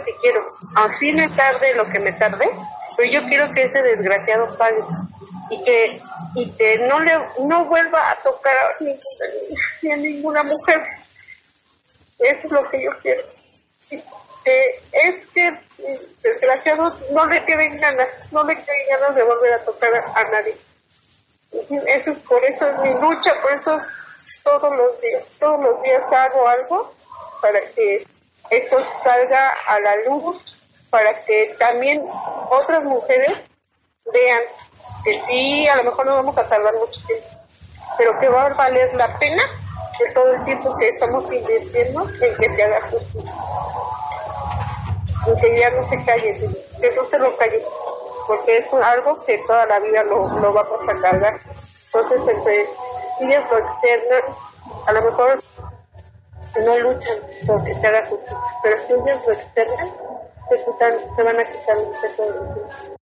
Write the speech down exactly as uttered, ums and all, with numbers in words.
así quiero. Así me tarde lo que me tarde, pero yo quiero que ese desgraciado pague y que y que no le no vuelva a tocar a ninguna niña, ni a ninguna mujer. Eso es lo que yo quiero. Que es que desgraciado no le queden ganas, no le queden ganas de volver a tocar a, a nadie. Eso, por eso es mi lucha, por eso todos los días, todos los días hago algo para que esto salga a la luz, para que también otras mujeres vean que sí, a lo mejor no vamos a tardar mucho tiempo, pero que va a valer la pena de todo el tiempo que estamos invirtiendo en que se haga justicia. Y que ya no se calle, que no se lo calle, porque es algo que toda la vida lo, lo vamos a cargar. Entonces, entre ellas lo externan, a lo mejor no luchan por que se haga justicia, pero si ellos lo externan, se, quitan, se van a quitar un peso de encima.